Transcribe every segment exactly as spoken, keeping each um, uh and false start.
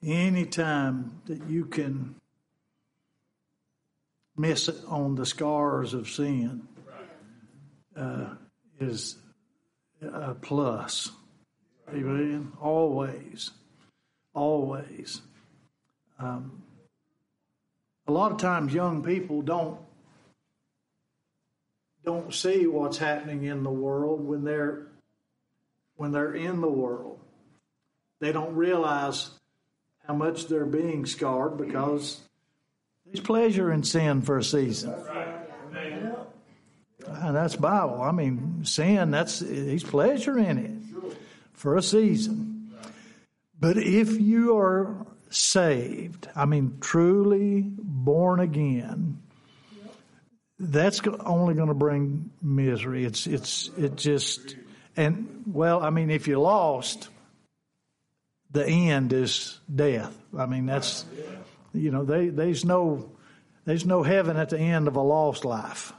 any time that you can miss it on the scars of sin uh, is a plus. Amen. Always. Always. Um, a lot of times young people don't don't see what's happening in the world when they're when they're in the world. They don't realize how much they're being scarred because there's pleasure in sin for a season. And that's Bible. I mean, sin, that's there's pleasure in it for a season. But if you are saved, I mean, truly born again, that's only going to bring misery. It's it's it just and well, I mean, if you're lost, the end is death. I mean, that's you know, they, there's no there's no heaven at the end of a lost life.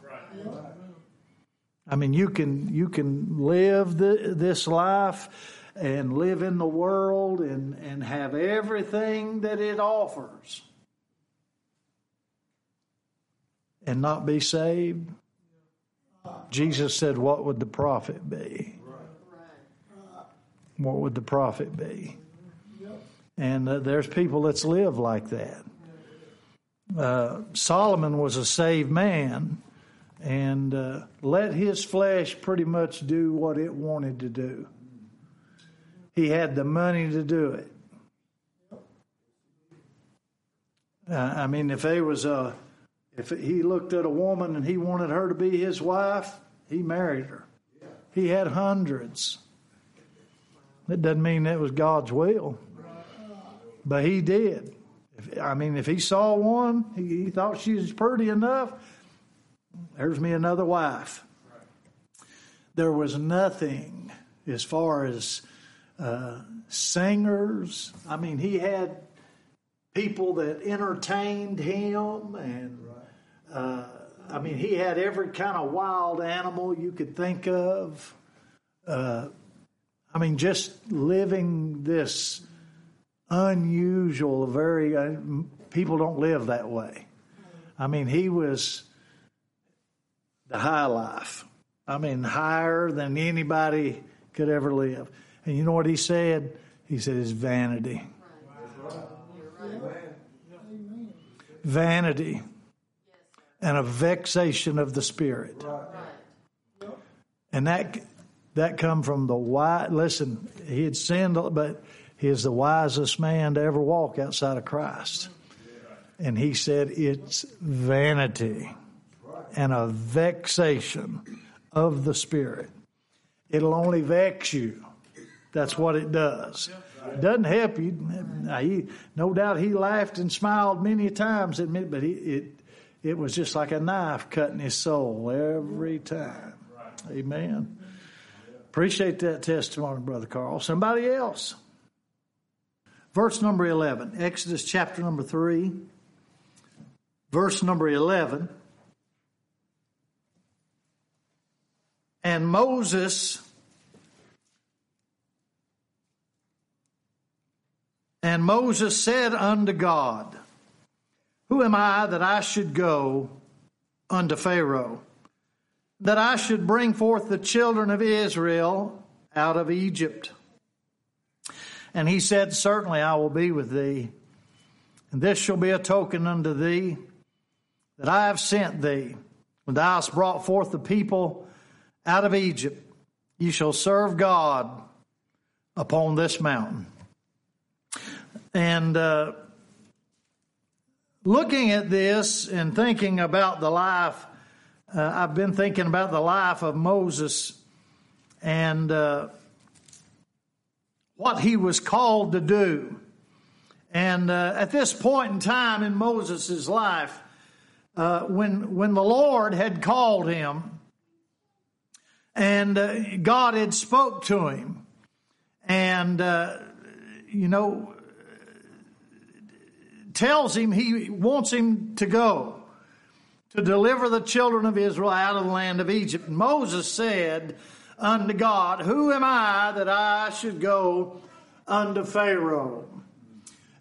I mean, you can you can live the, this life and live in the world and, and have everything that it offers and not be saved. Jesus said, what would the profit be? What would the profit be? And uh, there's people that's live like that. Uh, Solomon was a saved man and uh, let his flesh pretty much do what it wanted to do. He had the money to do it. Uh, I mean, if there was a, if he looked at a woman and he wanted her to be his wife, he married her. He had hundreds. That doesn't mean that was God's will, but he did. If, I mean, if he saw one, he, he thought she was pretty enough. There's me another wife. There was nothing as far as uh, singers. I mean, he had people that entertained him, and uh, I mean, he had every kind of wild animal you could think of. Uh, I mean, just living this unusual, very uh, people don't live that way. I mean, he was the high life. I mean, higher than anybody could ever live. And you know what he said? He said it's vanity. Vanity and a vexation of the spirit. And that that come from the wise. Listen, he had sinned, but he is the wisest man to ever walk outside of Christ. And he said it's vanity and a vexation of the spirit. It'll only vex you. That's what it does. It doesn't help you. Now, he, no doubt he laughed and smiled many times at me, but he, it it was just like a knife cutting his soul every time. Amen. Appreciate that testimony, Brother Carl. Somebody else. Verse number eleven, Exodus chapter number three, verse number eleven. And Moses and Moses said unto God, who am I that I should go unto Pharaoh, that I should bring forth the children of Israel out of Egypt? And he said, certainly I will be with thee, and this shall be a token unto thee that I have sent thee. When thou hast brought forth the people out of Egypt, you shall serve God upon this mountain. And uh, looking at this and thinking about the life, uh, I've been thinking about the life of Moses and uh, what he was called to do. And uh, at this point in time in Moses' life, uh, when when the Lord had called him, and uh, God had spoke to him, and uh, you know, tells him he wants him to go to deliver the children of Israel out of the land of Egypt. And Moses said unto God, who am I that I should go unto Pharaoh?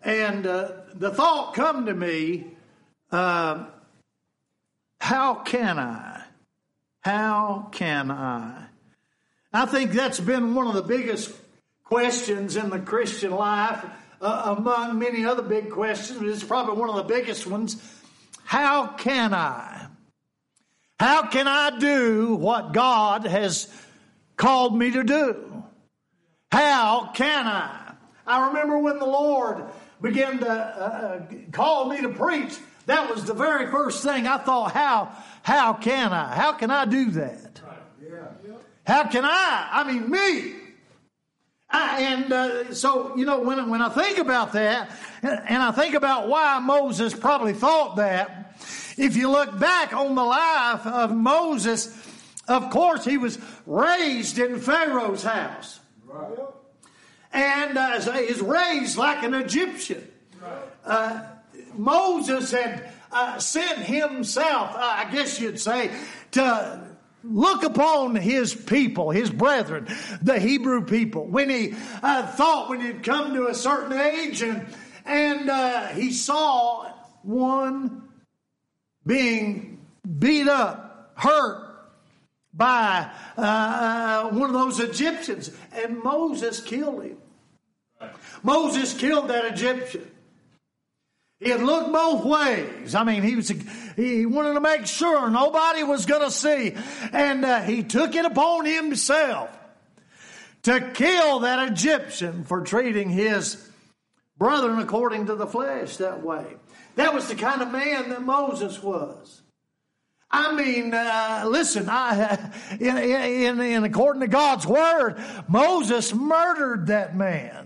And uh, the thought come to me, uh, how can I? How can I? I think that's been one of the biggest questions in the Christian life, uh, among many other big questions. It's probably one of the biggest ones. How can I? How can I do what God has called me to do? How can I? I remember when the Lord began to uh, call me to preach, that was the very first thing I thought, how, how can I? How can I do that? How can I? I mean, me. I, and uh, so, you know, when, when I think about that, and I think about why Moses probably thought that, if you look back on the life of Moses, of course, he was raised in Pharaoh's house. Right. And uh, so he was raised like an Egyptian. Right. Uh, Moses had uh, sent himself, uh, I guess you'd say, to look upon his people, his brethren, the Hebrew people. When he uh, thought, when he'd come to a certain age, and, and uh, he saw one being beat up, hurt by uh, one of those Egyptians, and Moses killed him. Moses killed that Egyptian. He had looked both ways. I mean, he was he wanted to make sure nobody was going to see. And uh, he took it upon himself to kill that Egyptian for treating his brethren according to the flesh that way. That was the kind of man that Moses was. I mean, uh, listen, I, in, in, in according to God's word, Moses murdered that man.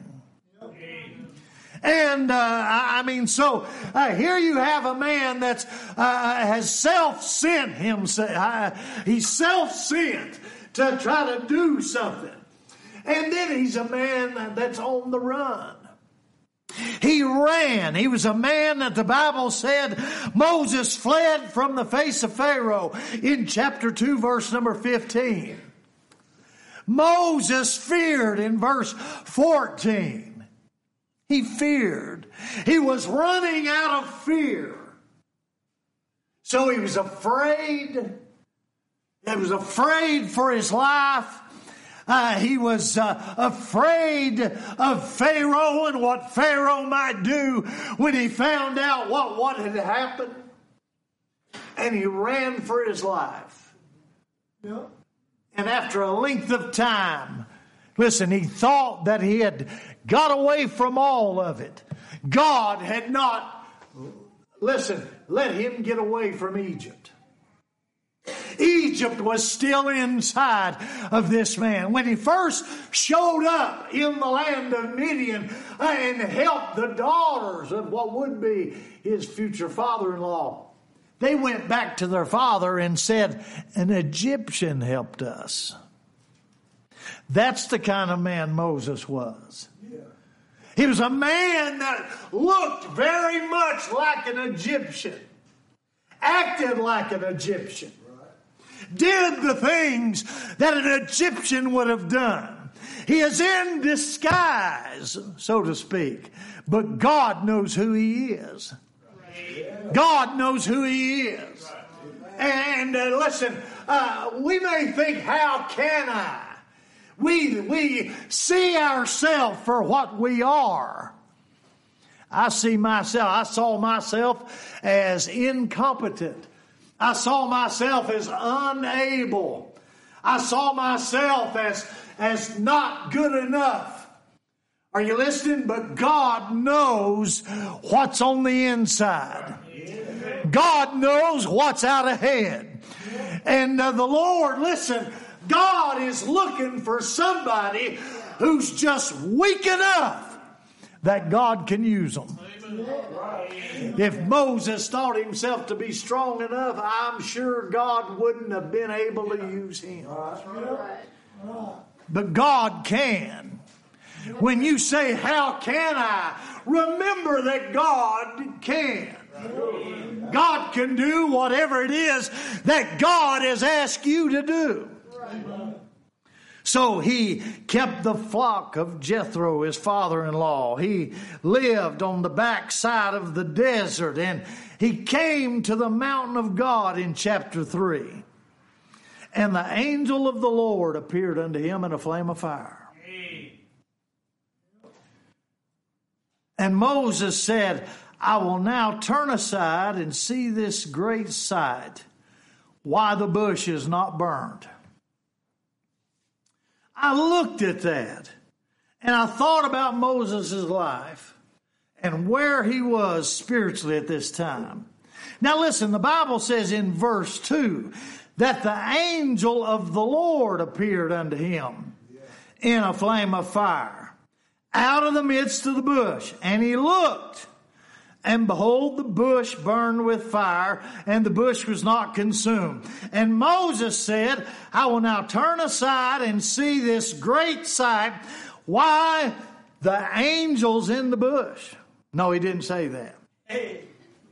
And, uh, I mean, so uh, here you have a man that's uh, has self-sent himself. Uh, he's self-sent to try to do something. And then he's a man that's on the run. He ran. He was a man that the Bible said Moses fled from the face of Pharaoh in chapter two, verse number fifteen. Moses feared in verse fourteen. He feared. He was running out of fear. So he was afraid. He was afraid for his life. Uh, he was uh, afraid of Pharaoh and what Pharaoh might do when he found out what, what had happened. And he ran for his life. Yeah. And after a length of time, listen, he thought that he had got away from all of it. God had not, listen, let him get away from Egypt. Egypt was still inside of this man. When he first showed up in the land of Midian and helped the daughters of what would be his future father-in-law, they went back to their father and said, an Egyptian helped us. That's the kind of man Moses was. He was a man that looked very much like an Egyptian, acted like an Egyptian, did the things that an Egyptian would have done. He is in disguise, so to speak, but God knows who he is. God knows who he is. And uh, listen, uh, we may think, how can I? We, we see ourselves for what we are. I see myself, I saw myself as incompetent. I saw myself as unable. I saw myself as, as not good enough. Are you listening? But God knows what's on the inside. God knows what's out ahead. And uh, the Lord, listen, God is looking for somebody who's just weak enough that God can use them. If Moses thought himself to be strong enough, I'm sure God wouldn't have been able to use him. But God can. When you say, how can I? Remember that God can. God can do whatever it is that God has asked you to do. So he kept the flock of Jethro, his father-in-law. He lived on the backside of the desert, and he came to the mountain of God in chapter three. And the angel of the Lord appeared unto him in a flame of fire. And Moses said, I will now turn aside and see this great sight, why the bush is not burned. I looked at that, and I thought about Moses' life and where he was spiritually at this time. Now listen, the Bible says in verse two that the angel of the Lord appeared unto him in a flame of fire out of the midst of the bush. And he looked, and behold, the bush burned with fire, and the bush was not consumed. And Moses said, I will now turn aside and see this great sight, why the angels in the bush. No, he didn't say that. Hey.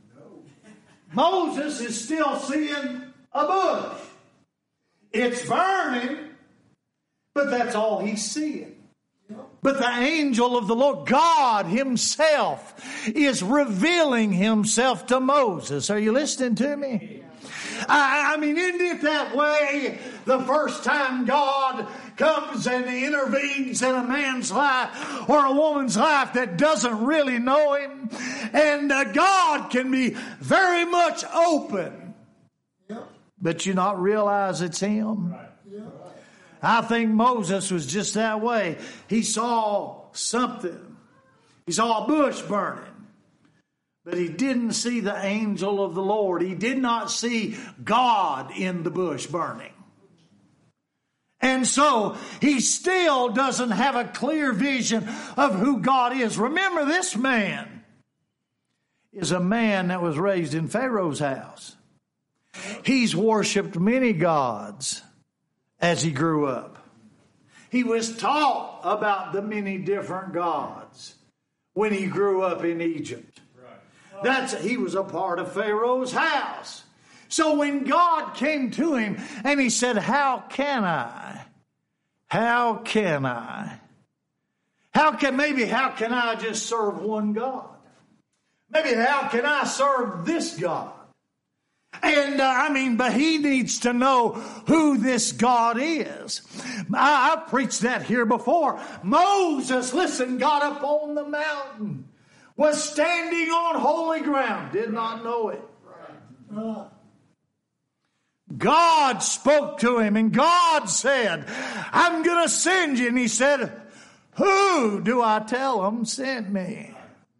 Moses is still seeing a bush. It's burning, but that's all he's seeing. But the angel of the Lord, God himself, is revealing himself to Moses. Are you listening to me? I, I mean, isn't it that way the first time God comes and intervenes in a man's life or a woman's life that doesn't really know him? And uh, God can be very much open, but you not realize it's him. I think Moses was just that way. He saw something. He saw a bush burning. But he didn't see the angel of the Lord. He did not see God in the bush burning. And so he still doesn't have a clear vision of who God is. Remember, this man is a man that was raised in Pharaoh's house. He's worshiped many gods as he grew up. He was taught about the many different gods when he grew up in Egypt. Right. That's he was a part of Pharaoh's house. So when God came to him and he said, how can I? How can I? How can, maybe how can I just serve one God? Maybe how can I serve this God? And uh, I mean, but he needs to know who this God is. I, I've preached that here before. Moses, listen, got up on the mountain, was standing on holy ground, did not know it. Uh, God spoke to him, and God said, I'm going to send you. And he said, who do I tell them sent me?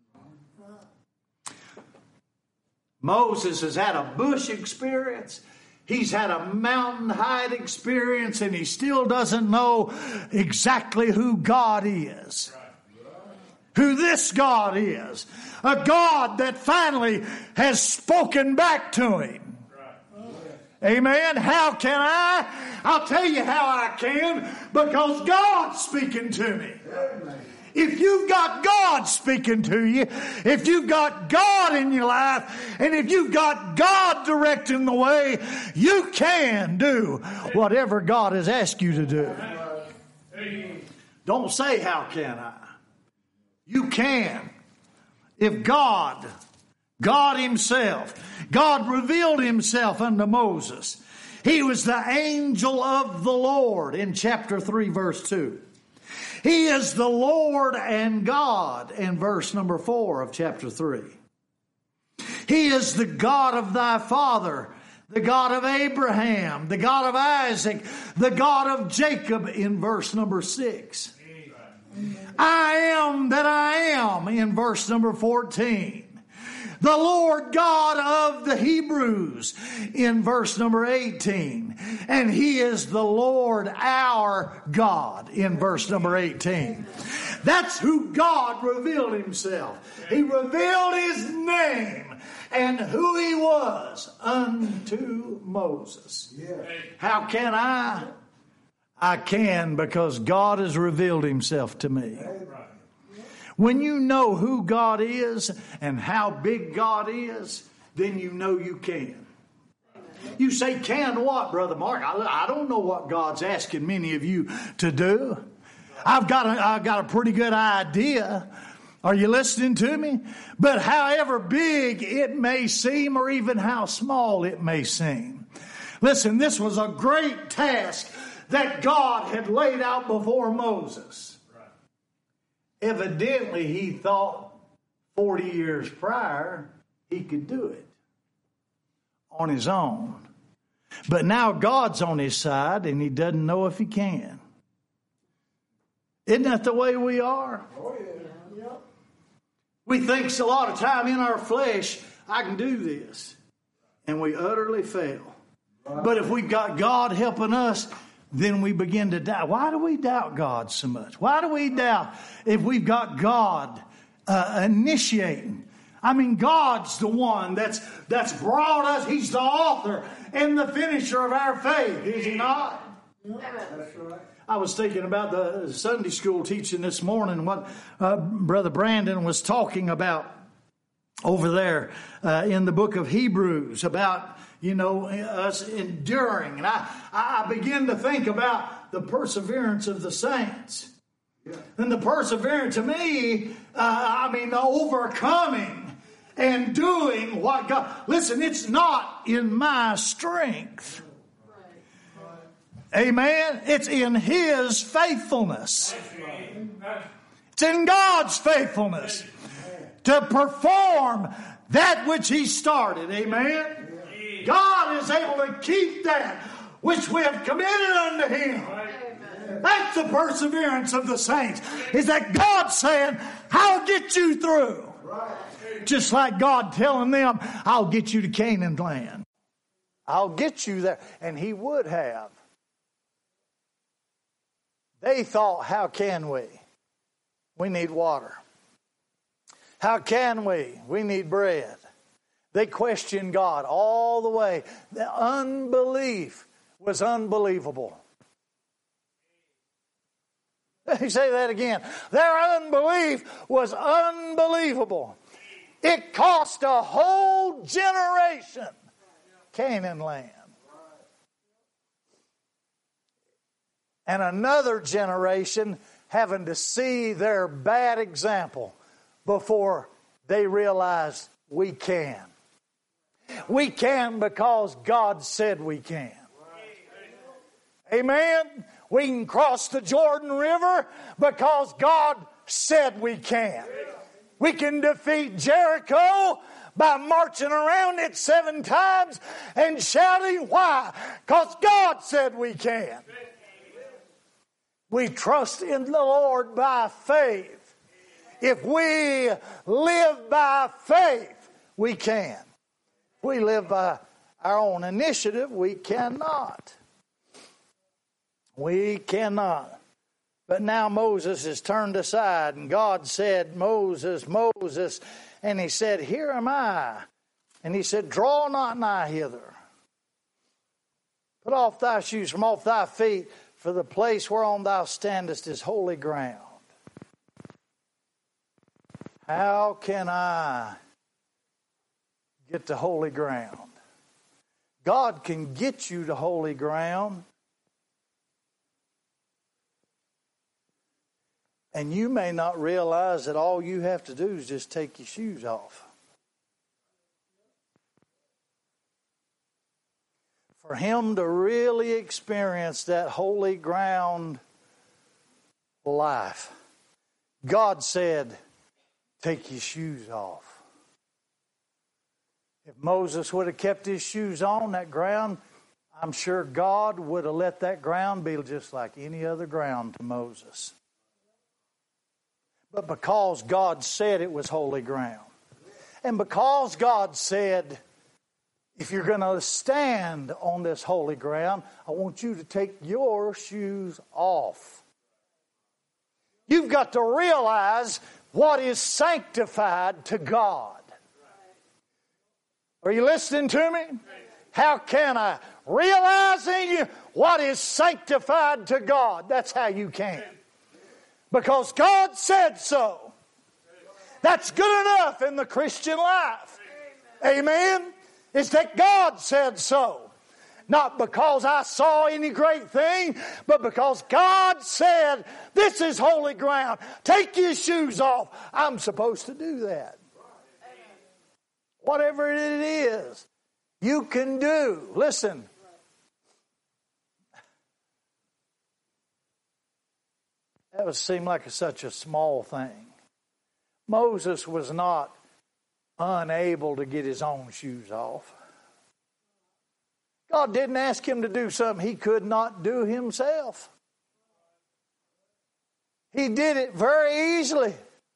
Moses has had a bush experience. He's had a mountain height experience, and he still doesn't know exactly who God is. Who this God is. A God that finally has spoken back to him. Amen. How can I? I'll tell you how I can. Because God's speaking to me. If you've got God speaking to you, if you've got God in your life, and if you've got God directing the way, you can do whatever God has asked you to do. Don't say, how can I? You can. If God, God himself, God revealed himself unto Moses. He was the angel of the Lord in chapter three, verse two. He is the Lord and God in verse number four of chapter three. He is the God of thy father, the God of Abraham, the God of Isaac, the God of Jacob in verse number six. I am that I am in verse number fourteen. The Lord God of the Hebrews in verse number eighteen. And he is the Lord our God in verse number eighteen. That's who God revealed himself. He revealed his name and who he was unto Moses. How can I? I can because God has revealed himself to me. When you know who God is and how big God is, then you know you can. You say, can what, Brother Mark? I, I don't know what God's asking many of you to do. I've got a, I've got a pretty good idea. Are you listening to me? But however big it may seem, or even how small it may seem. Listen, this was a great task that God had laid out before Moses. Evidently, he thought forty years prior he could do it on his own. But now God's on his side and he doesn't know if he can. Isn't that the way we are? Oh, yeah. Yep. We think a lot of time in our flesh, I can do this. And we utterly fail. Right. But if we've got God helping us, then we begin to doubt. Why do we doubt God so much? Why do we doubt if we've got God uh, initiating? I mean, God's the one that's that's brought us. He's the author and the finisher of our faith, is he not? That's right. I was thinking about the Sunday school teaching this morning, what uh, Brother Brandon was talking about over there uh, in the book of Hebrews about, you know, us enduring. And I, I begin to think about the perseverance of the saints. Yeah. And the perseverance to me, uh, I mean, the overcoming and doing what God... Listen, it's not in my strength. Amen. It's in His faithfulness. It's in God's faithfulness to perform that which He started. Amen. God is able to keep that which we have committed unto Him. That's the perseverance of the saints. Is that God saying, I'll get you through. Just like God telling them, I'll get you to Canaan land. I'll get you there. And He would have. They thought, how can we? We need water. How can we? We need bread. They questioned God all the way. The unbelief was unbelievable. Let me say that again. Their unbelief was unbelievable. It cost a whole generation Canaan land. And another generation having to see their bad example before they realize we can. We can because God said we can. Amen. We can cross the Jordan River because God said we can. We can defeat Jericho by marching around it seven times and shouting, why? Because God said we can. We trust in the Lord by faith. If we live by faith, we can. If we live by our own initiative, we cannot. We cannot. But now Moses is turned aside, and God said, Moses, Moses, and he said, here am I. And he said, draw not nigh hither. Put off thy shoes from off thy feet, for the place whereon thou standest is holy ground. How can I get to holy ground? God can get you to holy ground. And you may not realize that all you have to do is just take your shoes off. For him to really experience that holy ground life, God said, take your shoes off. If Moses would have kept his shoes on that ground, I'm sure God would have let that ground be just like any other ground to Moses. But because God said it was holy ground, and because God said, if you're going to stand on this holy ground, I want you to take your shoes off. You've got to realize what is sanctified to God. Are you listening to me? How can I? Realizing what is sanctified to God. That's how you can. Because God said so. That's good enough in the Christian life. Amen. It's that God said so. Not because I saw any great thing, but because God said, this is holy ground. Take your shoes off. I'm supposed to do that. Whatever it is, you can do. Listen. That would seem like a, such a small thing. Moses was not unable to get his own shoes off. God didn't ask him to do something he could not do himself. He did it very easily.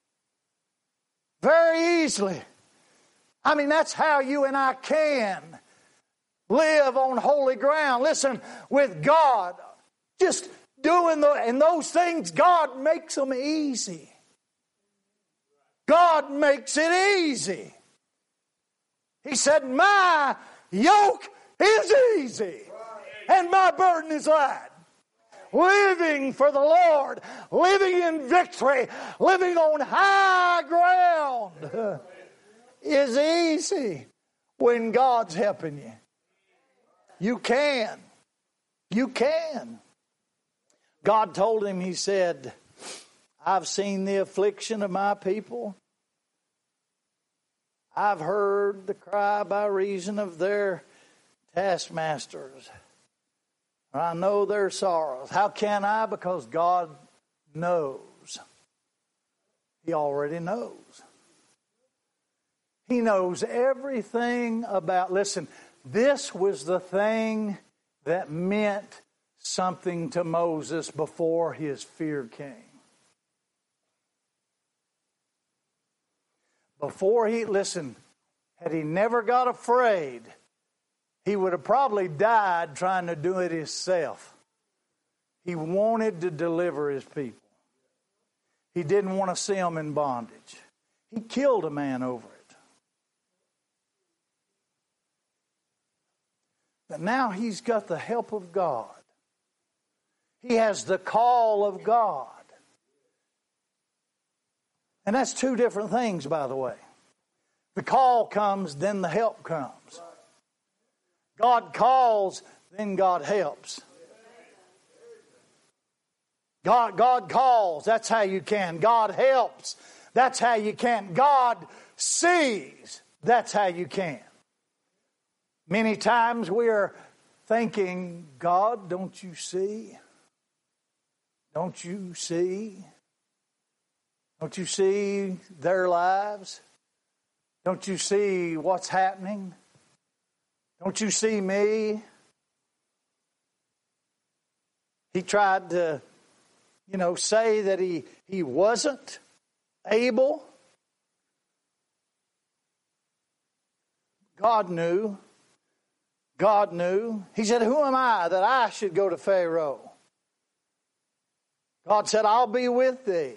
Very easily. I mean, that's how you and I can live on holy ground. Listen, with God, just doing the, and those things, God makes them easy. God makes it easy. He said, my yoke is easy and my burden is light. Living for the Lord, living in victory, living on high ground is easy when God's helping you. You can. You can. God told him, he said, I've seen the affliction of my people. I've heard the cry by reason of their taskmasters. I know their sorrows. How can I? Because God knows. He already knows. He knows everything about, listen, this was the thing that meant something to Moses before his fear came. Before he, listen, had he never got afraid, he would have probably died trying to do it himself. He wanted to deliver his people. He didn't want to see them in bondage. He killed a man over it. But now he's got the help of God. He has the call of God. And that's two different things, by the way. The call comes, then the help comes. God calls, then God helps. God, God calls, that's how you can. God helps, that's how you can. God sees, that's how you can. Many times we are thinking, God, don't you see? Don't you see? Don't you see their lives? Don't you see what's happening? Don't you see me? He tried to, you know, say that he, he wasn't able. God knew. God knew. He said, who am I that I should go to Pharaoh? God said, I'll be with thee.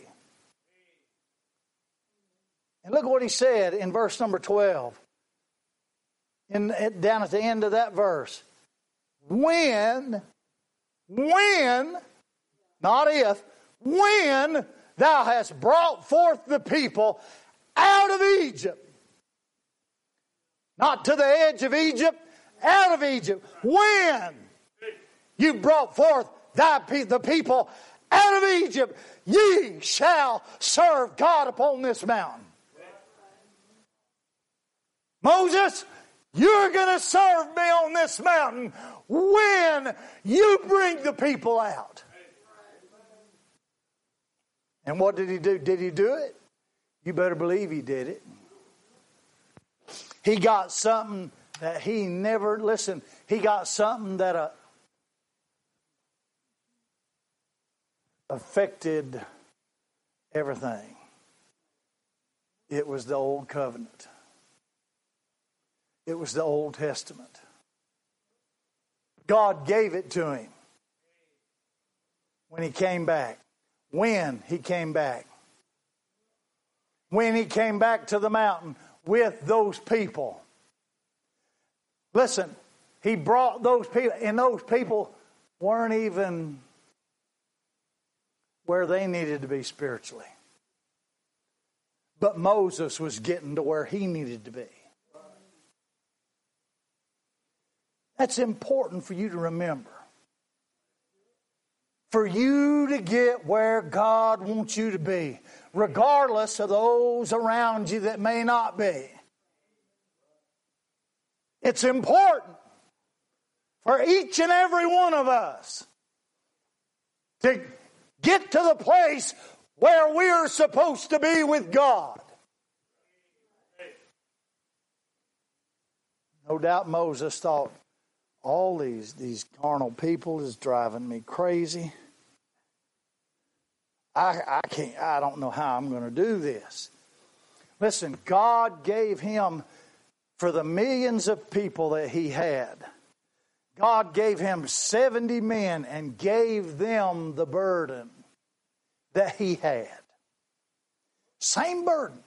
And look what he said in verse number twelve. In, down at the end of that verse. When, when, not if, when thou hast brought forth the people out of Egypt. Not to the edge of Egypt, out of Egypt. When you brought forth thy pe- the people out of Egypt, ye shall serve God upon this mountain. Moses, you're going to serve me on this mountain when you bring the people out. And what did he do? Did he do it? You better believe he did it. He got something that he never, listen, he got something that uh, affected everything. It was the old covenant. It was the Old Testament. God gave it to him when he came back. When he came back. When he came back to the mountain with those people. Listen, he brought those people, and those people weren't even where they needed to be spiritually. But Moses was getting to where he needed to be. That's important for you to remember. For you to get where God wants you to be, regardless of those around you that may not be. It's important for each and every one of us to get to the place where we are supposed to be with God. No doubt Moses thought, all these, these carnal people is driving me crazy. I, I can't, I don't know how I'm going to do this. Listen, God gave him, for the millions of people that he had, God gave him seventy men and gave them the burden that he had. Same burden.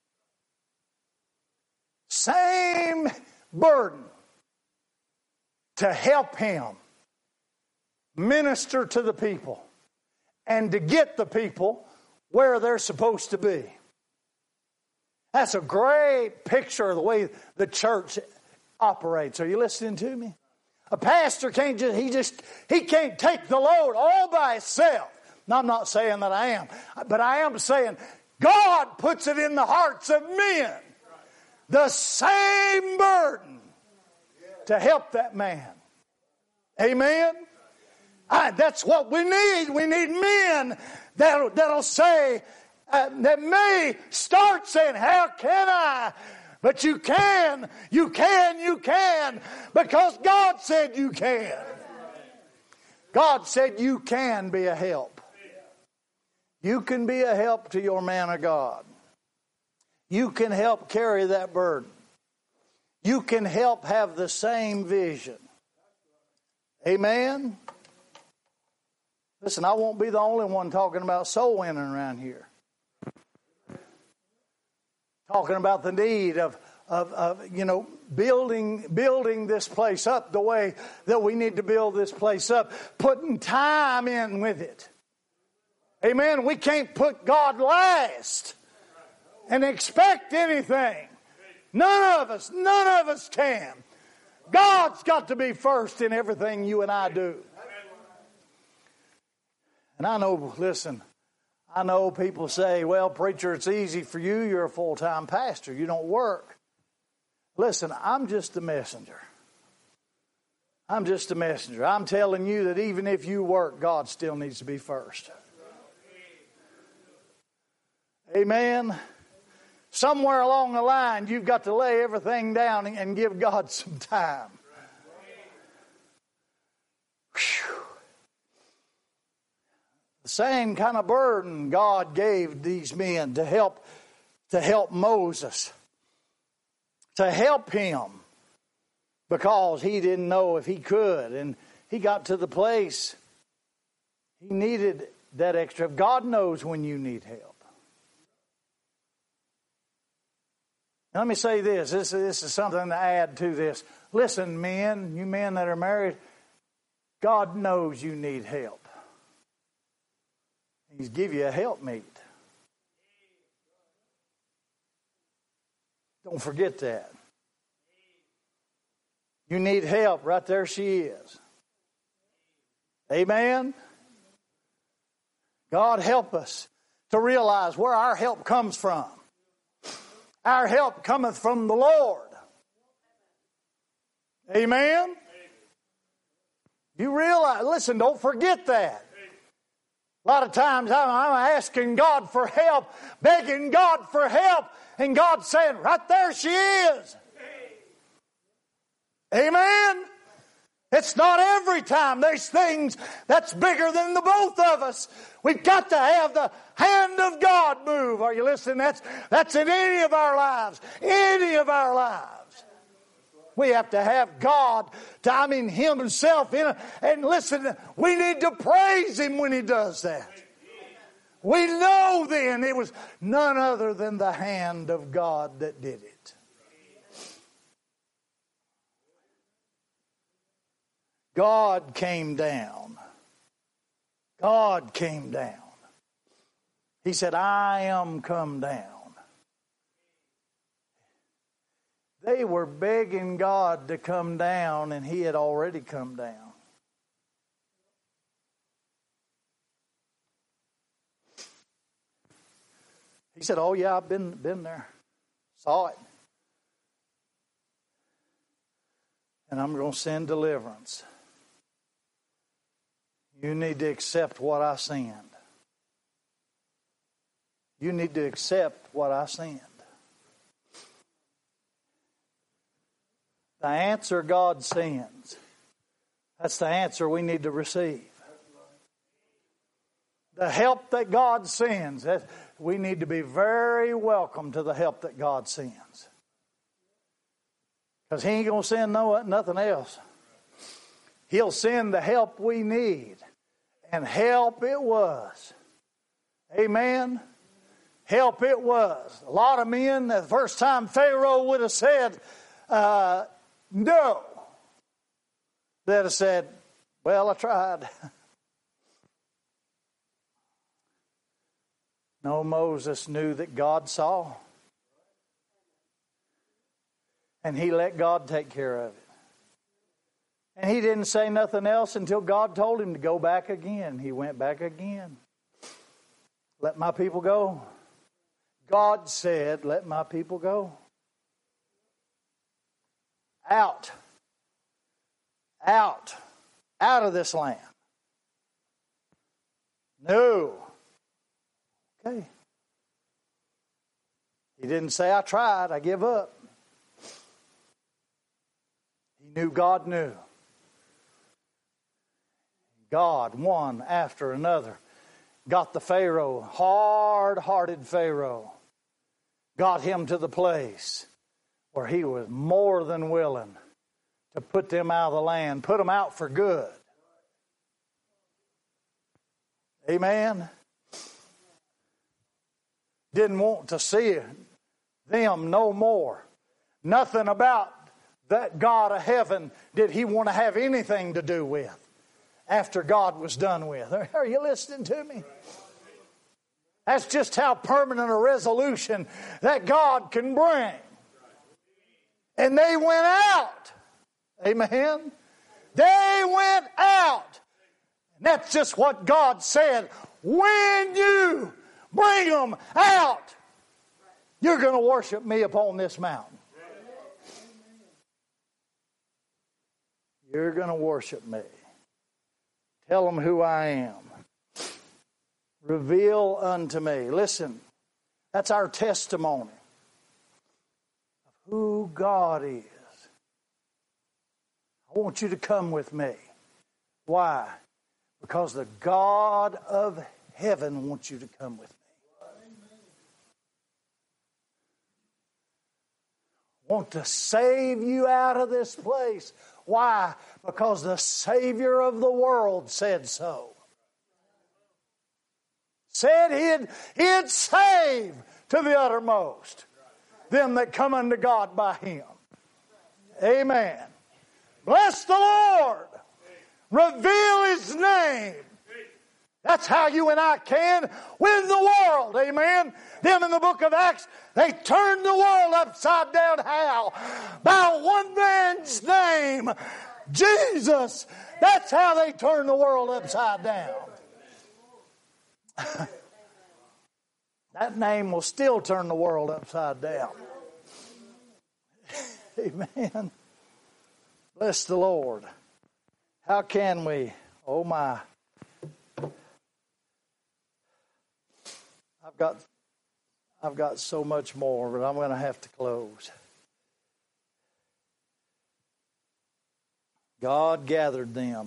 Same burden to help him minister to the people and to get the people where they're supposed to be. That's a great picture of the way the church operates. Are you listening to me? A pastor can't just, he just, he can't take the load all by himself. Now, I'm not saying that I am, but I am saying God puts it in the hearts of men. The same burden to help that man. Amen? I, that's what we need. We need men that'll, that'll say, uh, that may start saying, how can I? But you can, you can, you can, because God said you can. God said you can be a help. You can be a help to your man of God. You can help carry that burden. You can help have the same vision. Amen? Listen, I won't be the only one talking about soul winning around here. Talking about the need of, of, of, you know, building, building this place up the way that we need to build this place up. Putting time in with it. Amen? We can't put God last and expect anything. None of us, none of us can. God's got to be first in everything you and I do. And I know, listen, I know people say, well, preacher, it's easy for you. You're a full-time pastor. You don't work. Listen, I'm just a messenger. I'm just a messenger. I'm telling you that even if you work, God still needs to be first. Amen. Somewhere along the line, you've got to lay everything down and give God some time. Whew. The same kind of burden God gave these men to help, to help Moses, to help him, because he didn't know if he could, and he got to the place he needed that extra. God knows when you need help. Let me say this. This, this is something to add to this. Listen, men, you men that are married, God knows you need help. He's give you a helpmeet. Don't forget that. You need help. Right there she is. Amen? God help us to realize where our help comes from. Our help cometh from the Lord. Amen? You realize, listen, don't forget that. A lot of times I'm, I'm asking God for help, begging God for help, and God's saying, right there she is. Amen? It's not every time. There's things that's bigger than the both of us. We've got to have the hand of God move. Are you listening? That's, that's in any of our lives. Any of our lives. We have to have God, to, I mean Him Himself in it. And listen, we need to praise Him when He does that. We know then it was none other than the hand of God that did it. God came down. God came down. He said, I am come down. They were begging God to come down, and He had already come down. He said, oh yeah, I've been, been there. Saw it. And I'm going to send deliverance. You need to accept what I send. You need to accept what I send. The answer God sends, that's the answer we need to receive. The help that God sends, we need to be very welcome to the help that God sends. Because He ain't going to send no, nothing else. He'll send the help we need. And help it was. Amen? Help it was. A lot of men, the first time Pharaoh would have said, uh, no. They'd have said, well, I tried. No, Moses knew that God saw. And he let God take care of it. And he didn't say nothing else until God told him to go back again. He went back again. Let my people go. God said, let my people go. Out. Out. Out of this land. No. Okay. He didn't say, I tried, I give up. He knew God knew. God, one after another, got the Pharaoh, hard-hearted Pharaoh, got him to the place where he was more than willing to put them out of the land, put them out for good. Amen? Didn't want to see them no more. Nothing about that God of heaven did He want to have anything to do with after God was done with. Are you listening to me? That's just how permanent a resolution that God can bring. And they went out. Amen? They went out. And that's just what God said. When you bring them out, you're going to worship me upon this mountain. You're going to worship me. Tell them who I am. Reveal unto me. Listen, that's our testimony of who God is. I want you to come with me. Why? Because the God of heaven wants you to come with me. Want to save you out of this place. Why? Because the Savior of the world said so. Said he'd, he'd save to the uttermost them that come unto God by Him. Amen. Bless the Lord. Reveal His name. That's how you and I can win the world. Amen. Them in the book of Acts, they turned the world upside down. How? By one man's name, Jesus. That's how they turned the world upside down. That name will still turn the world upside down. Amen. Bless the Lord. How can we? Oh my. I've got I've got so much more, but I'm going to have to close. God gathered them.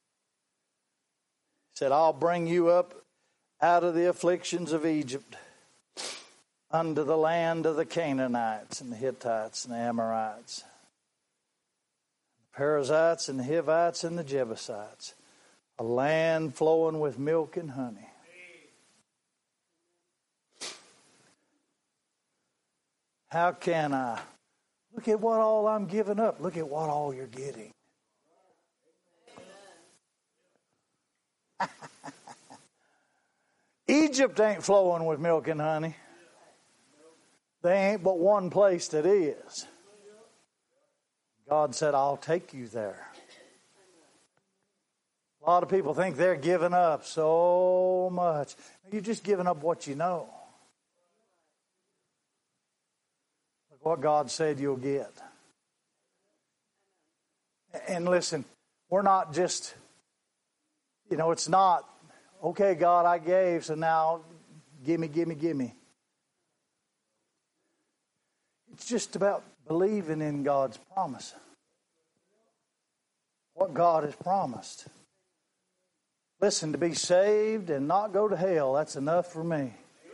He said, I'll bring you up out of the afflictions of Egypt unto the land of the Canaanites and the Hittites and the Amorites, the Perizzites and the Hivites and the Jebusites, a land flowing with milk and honey. How can I? Look at what all I'm giving up. Look at what all you're getting. Egypt ain't flowing with milk and honey. There ain't but one place that is. God said, I'll take you there. A lot of people think they're giving up so much. You're just giving up what you know. Look what God said you'll get. And listen, we're not just, you know, it's not, okay, God, I gave, so now gimme, gimme, gimme. It's just about believing in God's promise. What God has promised. Listen, to be saved and not go to hell, that's enough for me.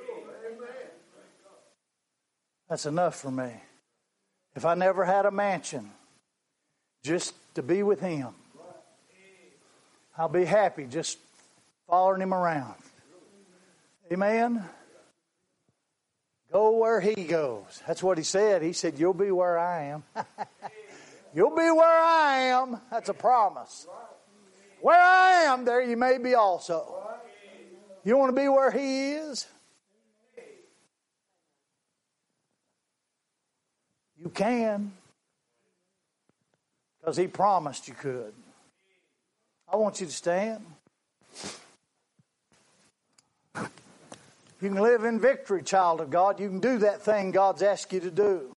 That's enough for me. If I never had a mansion, just to be with Him, I'll be happy just following Him around. Amen? Go where He goes. That's what He said. He said, you'll be where I am. You'll be where I am. That's a promise. Where I am, there you may be also. You want to be where He is? You can. Because He promised you could. I want you to stand. You can live in victory, child of God. You can do that thing God's asked you to do.